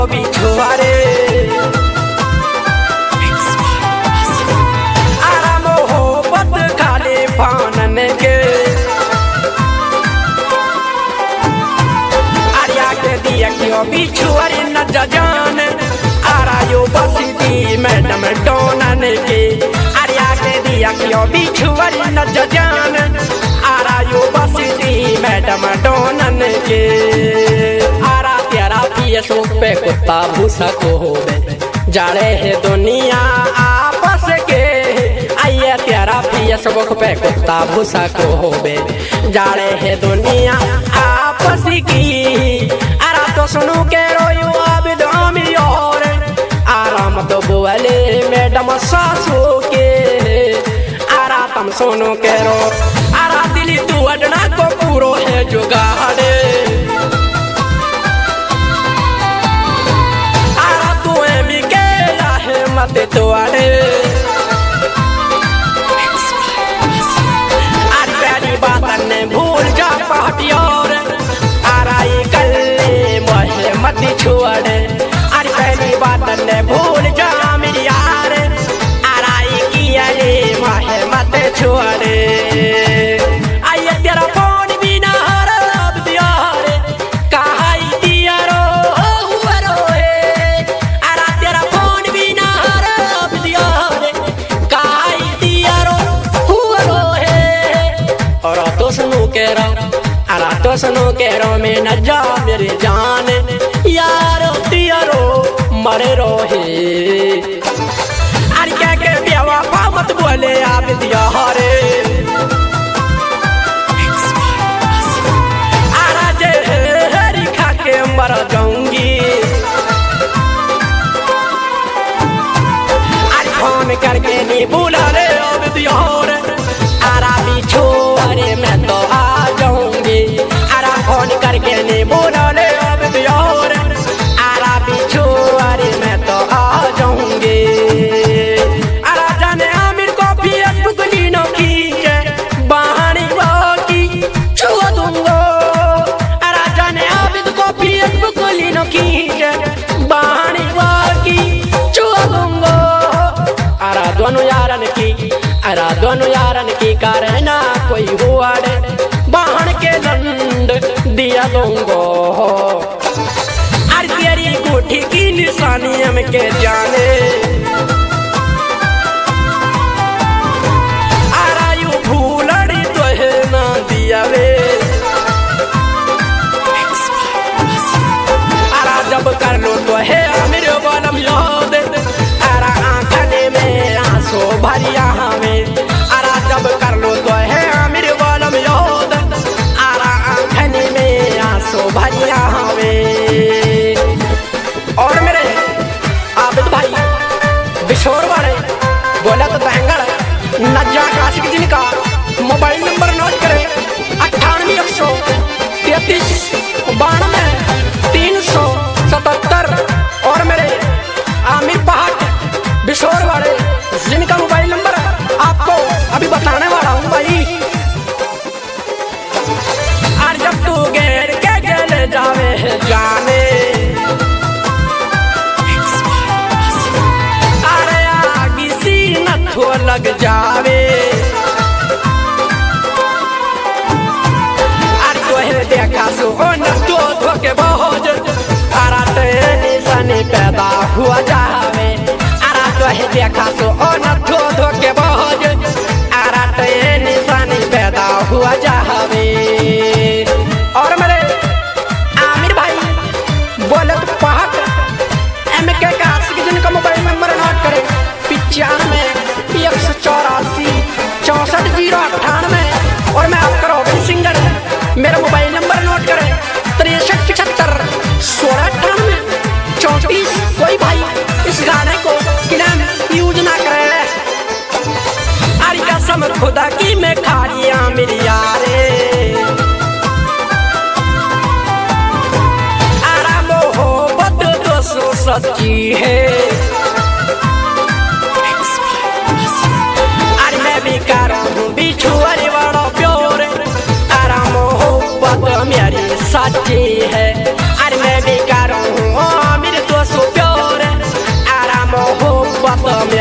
बिछुआरे आराम मोहब्बत खाली फानन के आर्या के दिया क्यों बिछुआरे न जान आरायो बसी मैडम डोनन के आर्या के दिया क्यों बिछुआरे न जान आरायो बसी मैडम डोनन के आरा तेरा फेसबुक पे कुत्ता भूसा को हो जाड़े है दुनिया आपस के आइए तेरा फेसबुक पे कुत्ता भूसा को हो जाड़े है दुनिया आपस की आरा तो सुनो के रोयो अब दामी और आराम तो बोले मैडम सासू के आरा तुम सुनो के रो आरा दिली तू अडना को पूरो है जुगाड़े मत तुआरे प्यारी बात ने भूल जा पहटियोर आराई कल्ले मोहे मत छुआरे अरे पहली बात ने भूल जा मेरी यार आराई किया रे मोहे मत छुआरे आइए तेरा फोन भी ना रब दिया रे कहाई दिया रो हुआ रो है आरा तेरा फोन भी ना तो सुनो के रो में न जा मेरे जान यारो तियारो मरे रोहे अरे क्या के बेवफा मत बोले आप दिया रे आरा जे हरी खा के मर जाऊंगी अरे फोन करके नहीं बुला रे अब दिया रे आरा बिछो अरे मैं तो आ जाऊंगी आरा फोन करके नहीं बोला ले अब दियोर आरा बिछो अरे मैं तो आ जाऊंगी आरा जाने आमिर को फेसबुक लीनो खींचे बहानी बाकी छुआ दूंगा आरा जाने आमिर को फेसबुक लीनो खींचे बहानी बाकी छुआ दूंगा आरा दोनों यारन की करना कोई हुआ रे बाहन के दंड दिया दूंगो अरे तेरी कोठी की निशानी हम के जाने आरायु भूलड़ी तो है ना दिया वे आरा जब कर लो तो है मेरे बालम याद आरा आंखने में आंसू भरिया हमें आरा जब कर लो तो है मेरे बालम याद आरा आंखने में आंसू भरिया हमें और मेरे आबिद भाई बिशोर वाले बोला तो तहंगड़ नज्जा काशिक जिनका मोबाइल नंबर नोट करें 98-133-92-377 और मेरे आमिर पहाड़ बिशोर वाले जिनका मोबाइल नंबर आपको अभी बताने वाला हूँ भाई और जब तू घेर के गले जावे जाने अरे आगी सी नथो लग जावे अरे तो देखा सो नथो धोके बहुत अरा निशानी पैदा हुआ जावे अरा तो देखा सो नथो धोके बहुत अरा निशानी पैदा हुआ जावे और मेरे आमिर भाई बोले तो पहाड़ MK काशिक जिनका मोबाइल नंबर नोट करें 95-184-64-098 और मैं आपका रॉबिन सिंगर मेरा मोबाइल नंबर नोट करें 63-75-16-98-34। कोई भाई इस गाने को किनाम यूज ना करे अरे कसम खुदा की मैं खारिया मेरी यारे आरा मोहब्बत तो सच्ची है अरे मैं भी कर हूँ बिछू अरे बड़ा प्योर आरा मोहब्बत मेरी सच्ची है अरे मैं भी कर हूँ मेरे तो में